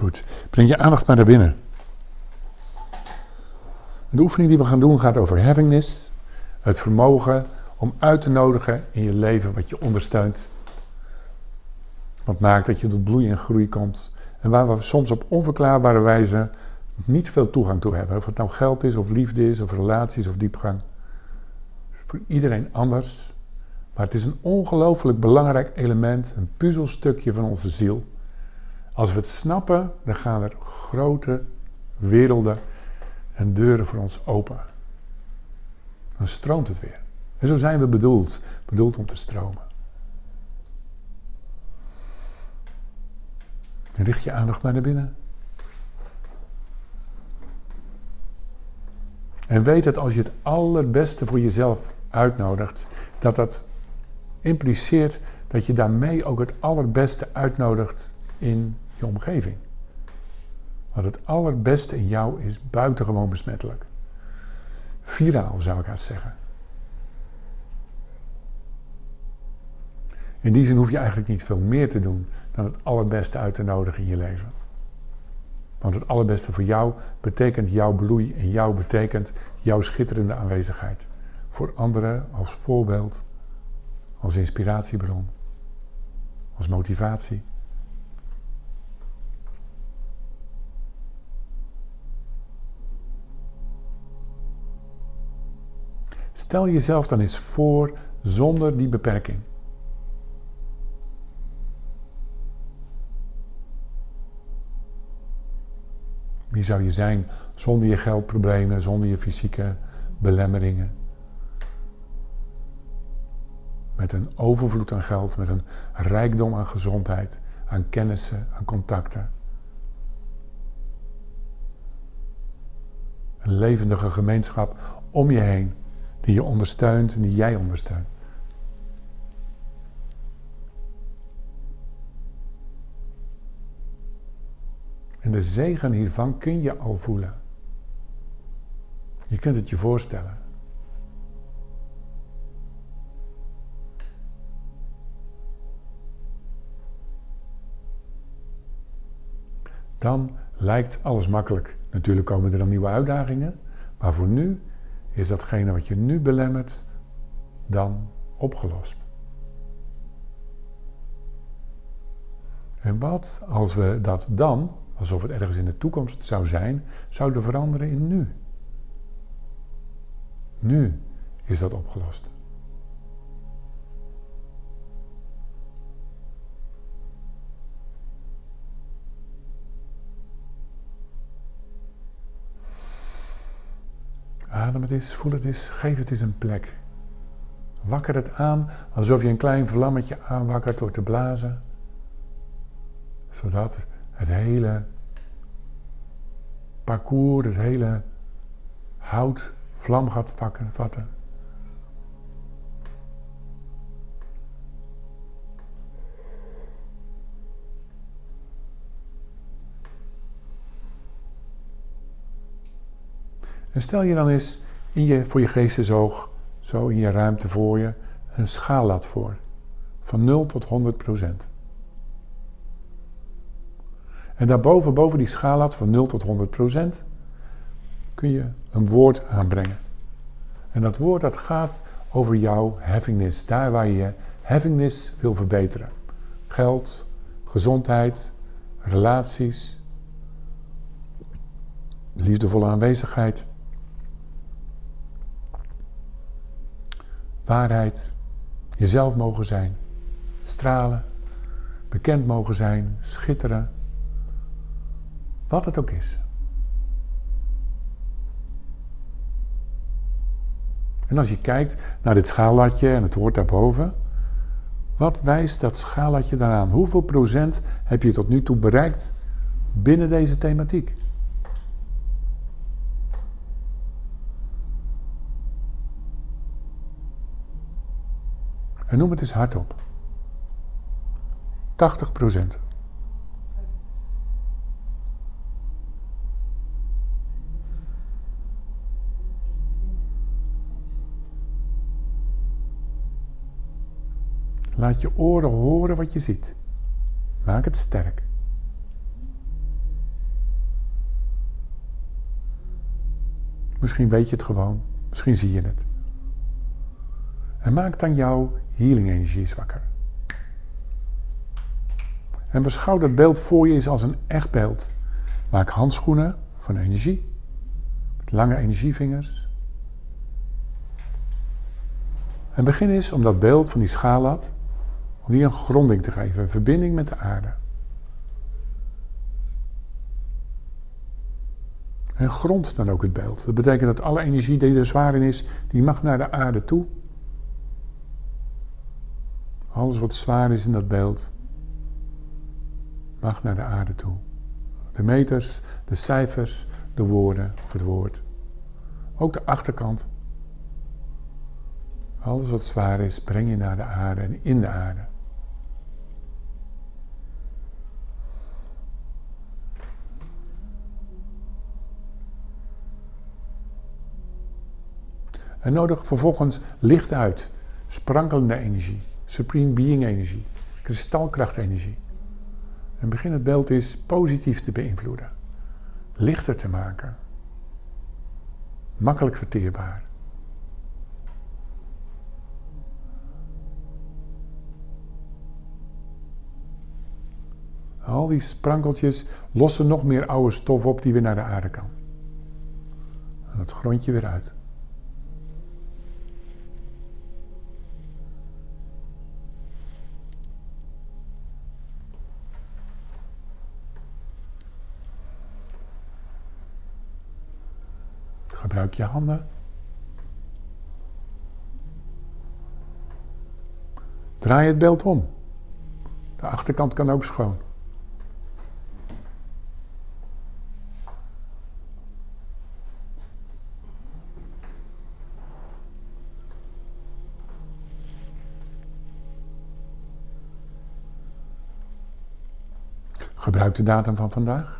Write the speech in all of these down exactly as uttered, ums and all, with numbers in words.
Goed, breng je aandacht maar naar binnen. De oefening die we gaan doen gaat over havingness. Het vermogen om uit te nodigen in je leven wat je ondersteunt. Wat maakt dat je tot bloei en groei komt. En waar we soms op onverklaarbare wijze niet veel toegang toe hebben. Of het nou geld is, of liefde is, of relaties, of diepgang. Voor iedereen anders. Maar het is een ongelooflijk belangrijk element, een puzzelstukje van onze ziel. Als we het snappen, dan gaan er grote werelden en deuren voor ons open. Dan stroomt het weer. En zo zijn we bedoeld. Bedoeld om te stromen. En richt je aandacht maar naar binnen. En weet dat als je het allerbeste voor jezelf uitnodigt, dat dat impliceert dat je daarmee ook het allerbeste uitnodigt in je omgeving. Want het allerbeste in jou is buitengewoon besmettelijk. Viraal zou ik haast zeggen. In die zin hoef je eigenlijk niet veel meer te doen dan het allerbeste uit te nodigen in je leven. Want het allerbeste voor jou betekent jouw bloei en jou betekent jouw schitterende aanwezigheid. Voor anderen als voorbeeld, als inspiratiebron, als motivatie. Stel jezelf dan eens voor zonder die beperking. Wie zou je zijn zonder je geldproblemen, zonder je fysieke belemmeringen? Met een overvloed aan geld, met een rijkdom aan gezondheid, aan kennissen, aan contacten. Een levendige gemeenschap om je heen, die je ondersteunt en die jij ondersteunt. En de zegen hiervan kun je al voelen. Je kunt het je voorstellen. Dan lijkt alles makkelijk. Natuurlijk komen er dan nieuwe uitdagingen. Maar voor nu is datgene wat je nu belemmert dan opgelost. En wat als we dat dan, alsof het ergens in de toekomst zou zijn, zouden veranderen in nu? Nu is dat opgelost. Adem het eens, voel het eens, geef het eens een plek. Wakker het aan alsof je een klein vlammetje aanwakkert door te blazen. Zodat het hele parcours, het hele hout vlam gaat vatten. En stel je dan eens in je, voor je geestesoog, zo in je ruimte voor je, een schaallat voor. Van nul tot honderd procent. En daarboven, boven die schaallat van nul tot honderd procent, kun je een woord aanbrengen. En dat woord dat gaat over jouw havingness. Daar waar je je havingness wil verbeteren. Geld, gezondheid, relaties, liefdevolle aanwezigheid. Waarheid, jezelf mogen zijn, stralen, bekend mogen zijn, schitteren. Wat het ook is. En als je kijkt naar dit schaallatje en het woord daarboven, wat wijst dat schaallatje daaraan? Hoeveel procent heb je tot nu toe bereikt binnen deze thematiek? En noem het eens hardop. tachtig procent. Laat je oren horen wat je ziet. Maak het sterk. Misschien weet je het gewoon. Misschien zie je het. En maak dan jouw healing energie eens wakker. En beschouw dat beeld voor je eens als een echt beeld. Maak handschoenen van energie. Met lange energievingers. En begin eens om dat beeld van die schaallat, om die een gronding te geven. Een verbinding met de aarde. En grond dan ook het beeld. Dat betekent dat alle energie die er zwaar in is, die mag naar de aarde toe. Alles wat zwaar is in dat beeld, mag naar de aarde toe. De meters, de cijfers, de woorden of het woord. Ook de achterkant. Alles wat zwaar is, breng je naar de aarde en in de aarde. En nodig vervolgens licht uit. Sprankelende energie. Supreme Being energie. Kristalkrachtenergie. En begin het beeld eens positief te beïnvloeden. Lichter te maken. Makkelijk verteerbaar. Al die sprankeltjes lossen nog meer oude stof op die weer naar de aarde kan. En het grondje weer uit. Gebruik je handen. Draai het beeld om. De achterkant kan ook schoon. Gebruik de datum van vandaag.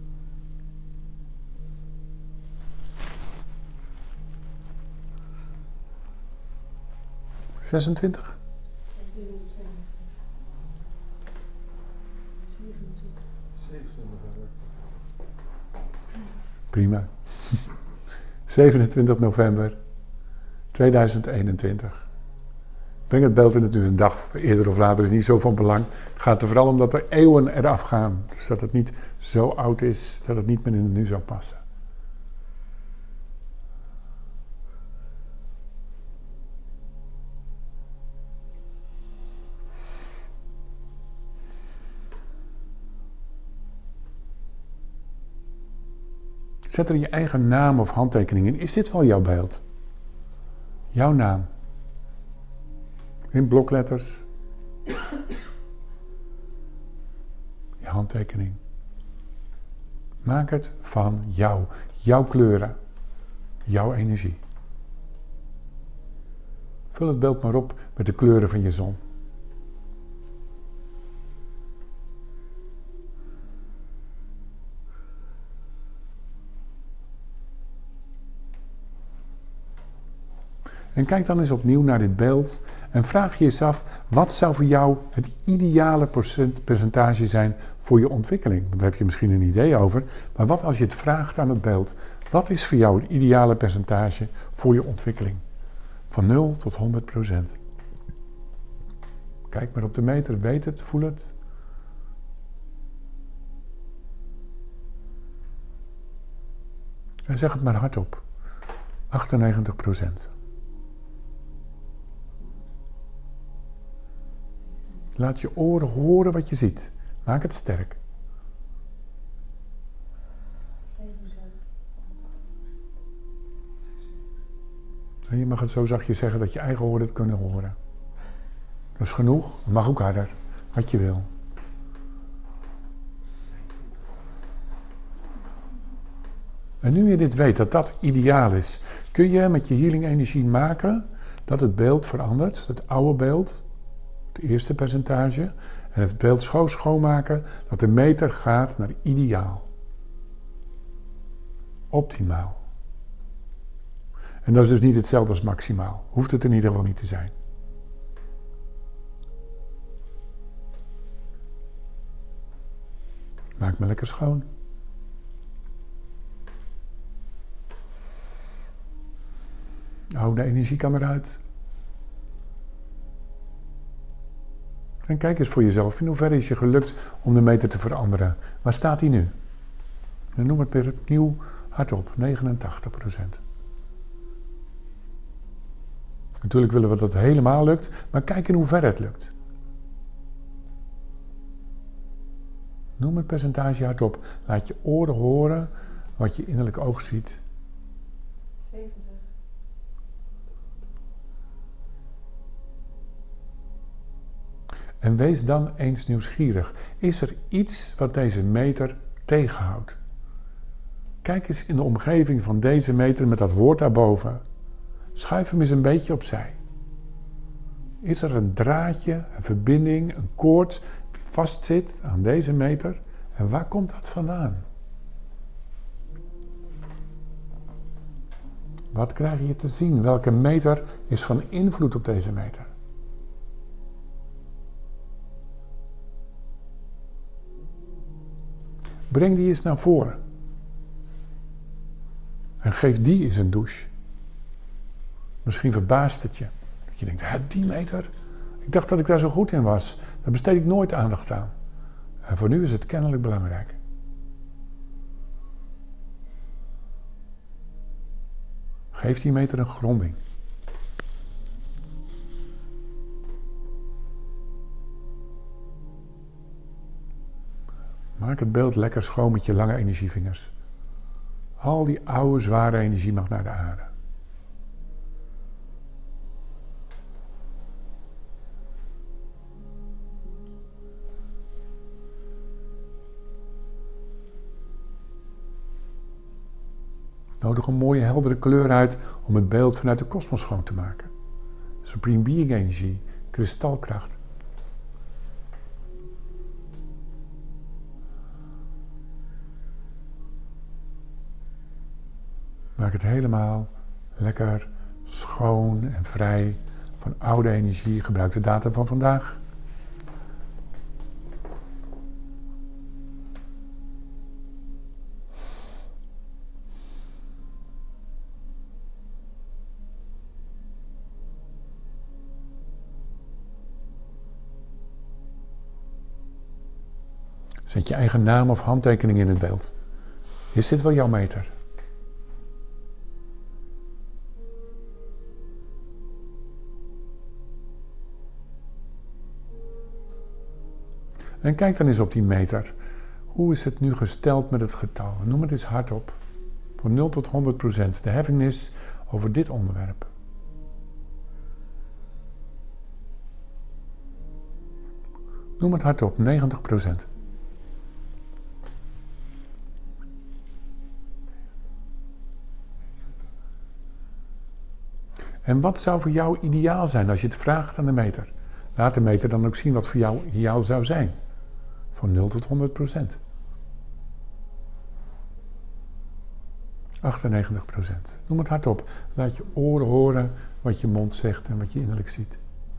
zesentwintig? Prima. zevenentwintig november tweeduizend eenentwintig. Breng het beeld in het nu. Een dag eerder of later is niet zo van belang. Het gaat er vooral om dat er eeuwen eraf gaan. Dus dat het niet zo oud is dat het niet meer in het nu zou passen. Zet er je eigen naam of handtekening in. Is dit wel jouw beeld? Jouw naam. In blokletters. Je handtekening. Maak het van jou. Jouw kleuren. Jouw energie. Vul het beeld maar op met de kleuren van je zon. En kijk dan eens opnieuw naar dit beeld en vraag je eens af, wat zou voor jou het ideale percentage zijn voor je ontwikkeling? Want daar heb je misschien een idee over, maar wat als je het vraagt aan het beeld? Wat is voor jou het ideale percentage voor je ontwikkeling? Van nul tot honderd procent. Kijk maar op de meter, weet het, voel het. En zeg het maar hardop. achtennegentig procent. Laat je oren horen wat je ziet. Maak het sterk. En je mag het zo zachtjes zeggen dat je eigen oren het kunnen horen. Dat is genoeg. Het mag ook harder. Wat je wil. En nu je dit weet, dat dat ideaal is, kun je met je healing energie maken dat het beeld verandert. Het oude beeld. Het eerste percentage. En het beeld schoon schoonmaken dat de meter gaat naar ideaal. Optimaal. En dat is dus niet hetzelfde als maximaal. Hoeft het in ieder geval niet te zijn. Maak me lekker schoon. Oude energie kan eruit. En kijk eens voor jezelf, in hoeverre is je gelukt om de meter te veranderen? Waar staat hij nu? En noem het weer opnieuw hardop, negenentachtig procent. Natuurlijk willen we dat het helemaal lukt, maar kijk in hoeverre het lukt. Noem het percentage hardop. Laat je oren horen wat je innerlijk oog ziet. zeventig. En wees dan eens nieuwsgierig. Is er iets wat deze meter tegenhoudt? Kijk eens in de omgeving van deze meter met dat woord daarboven. Schuif hem eens een beetje opzij. Is er een draadje, een verbinding, een koord die vastzit aan deze meter? En waar komt dat vandaan? Wat krijg je te zien? Welke meter is van invloed op deze meter? Breng die eens naar voren. En geef die eens een douche. Misschien verbaast het je. Dat je denkt, hè, die meter? Ik dacht dat ik daar zo goed in was. Daar besteed ik nooit aandacht aan. En voor nu is het kennelijk belangrijk. Geef die meter een gronding. Maak het beeld lekker schoon met je lange energievingers. Al die oude, zware energie mag naar de aarde. Nodig een mooie heldere kleur uit om het beeld vanuit de kosmos schoon te maken. Supreme Being energie, kristalkracht. Maak het helemaal lekker schoon en vrij van oude energie. Gebruik de data van vandaag. Zet je eigen naam of handtekening in het beeld. Is dit wel jouw meter? En kijk dan eens op die meter. Hoe is het nu gesteld met het getal? Noem het eens hardop. Van nul tot honderd procent. De heffing over dit onderwerp. Noem het hardop. negentig procent. En wat zou voor jou ideaal zijn als je het vraagt aan de meter? Laat de meter dan ook zien wat voor jou ideaal zou zijn. Van nul tot honderd procent. achtennegentig procent. Noem het hardop. Laat je oren horen wat je mond zegt en wat je innerlijk ziet.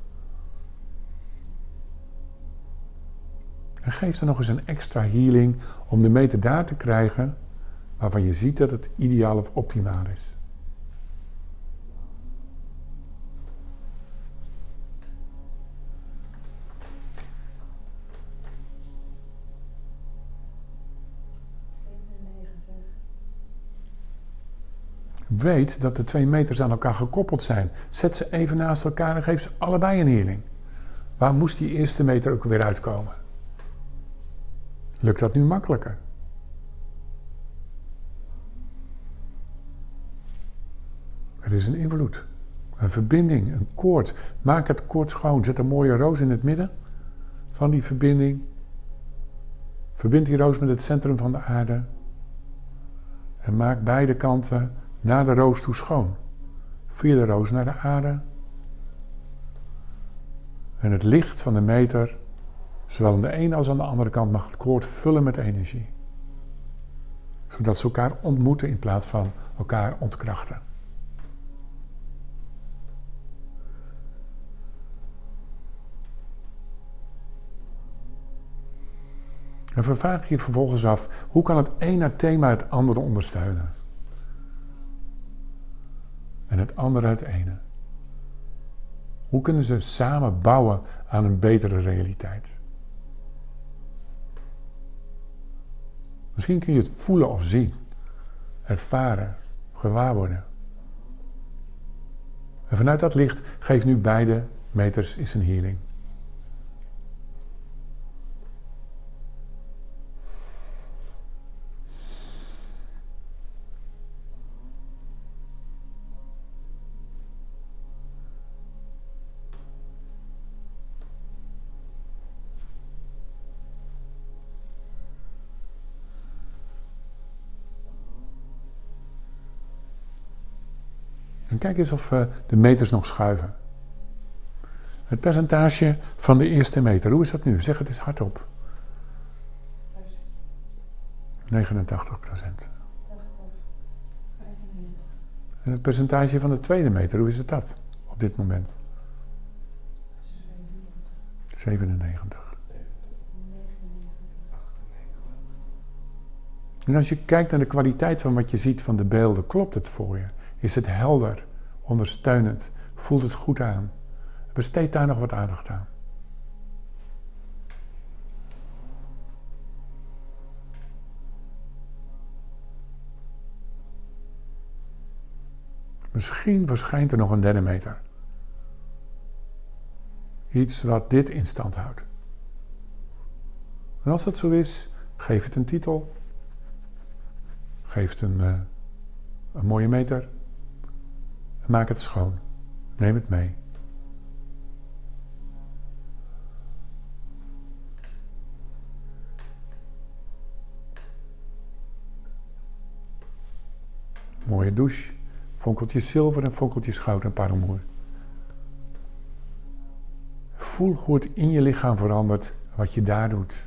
En geef dan nog eens een extra healing om de meter daar te krijgen waarvan je ziet dat het ideaal of optimaal is. Weet dat de twee meters aan elkaar gekoppeld zijn. Zet ze even naast elkaar en geef ze allebei een healing. Waar moest die eerste meter ook weer uitkomen? Lukt dat nu makkelijker? Er is een invloed, een verbinding, een koord. Maak het koord schoon. Zet een mooie roos in het midden van die verbinding. Verbind die roos met het centrum van de aarde. En maak beide kanten naar de roos toe schoon. Via de roos naar de aarde. En het licht van de meter, zowel aan de ene als aan de andere kant, mag het koord vullen met energie. Zodat ze elkaar ontmoeten in plaats van elkaar ontkrachten. En vraag je vervolgens af, hoe kan het ene thema het andere ondersteunen? en het andere het ene. Hoe kunnen ze samen bouwen aan een betere realiteit? Misschien kun je het voelen of zien, ervaren, gewaar worden. En vanuit dat licht geef nu beide meters is een healing. En kijk eens of uh, de meters nog schuiven. Het percentage van de eerste meter, hoe is dat nu? Zeg het eens hardop. negenentachtig procent. En het percentage van de tweede meter, hoe is het dat op dit moment? zevenennegentig. En als je kijkt naar de kwaliteit van wat je ziet van de beelden, klopt het voor je? Is het helder, ondersteunend, voelt het goed aan? Besteed daar nog wat aandacht aan. Misschien verschijnt er nog een derde meter. Iets wat dit in stand houdt. En als dat zo is, geef het een titel. Geef het een, uh, een mooie meter. En maak het schoon. Neem het mee. Mooie douche. Fonkeltjes zilver en fonkeltjes goud en parelmoer. Voel hoe het in je lichaam verandert wat je daar doet.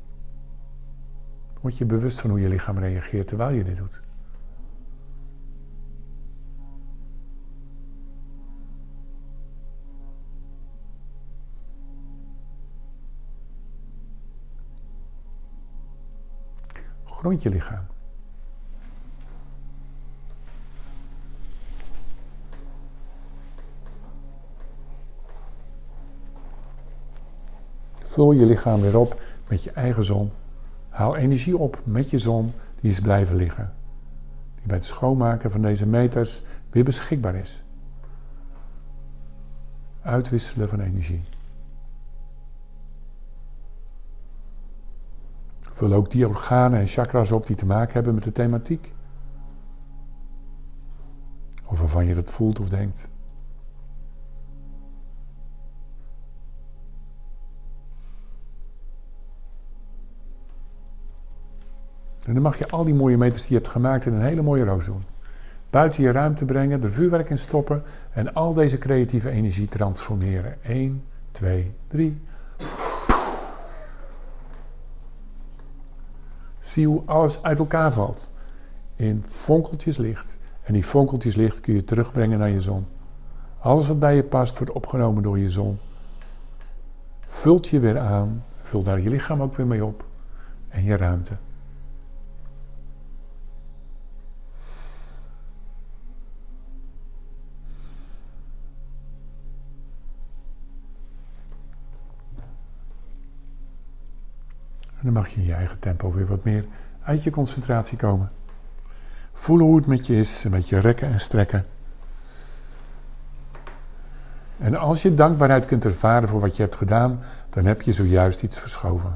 Word je bewust van hoe je lichaam reageert terwijl je dit doet. Grond je lichaam. Vul je lichaam weer op met je eigen zon. Haal energie op met je zon die is blijven liggen. Die bij het schoonmaken van deze meters weer beschikbaar is. Uitwisselen van energie. Vul ook die organen en chakras op die te maken hebben met de thematiek. Of waarvan je dat voelt of denkt. En dan mag je al die mooie meters die je hebt gemaakt in een hele mooie roos doen. Buiten je ruimte brengen, er vuurwerk in stoppen en al deze creatieve energie transformeren. één, twee, drie. Zie hoe alles uit elkaar valt. In fonkeltjes licht. En die fonkeltjes licht kun je terugbrengen naar je zon. Alles wat bij je past wordt opgenomen door je zon. Vult je weer aan. Vul daar je lichaam ook weer mee op. En je ruimte. En dan mag je in je eigen tempo weer wat meer uit je concentratie komen. Voelen hoe het met je is, een beetje rekken en strekken. En als je dankbaarheid kunt ervaren voor wat je hebt gedaan, dan heb je zojuist iets verschoven.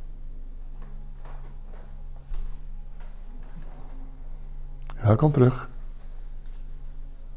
Welkom terug.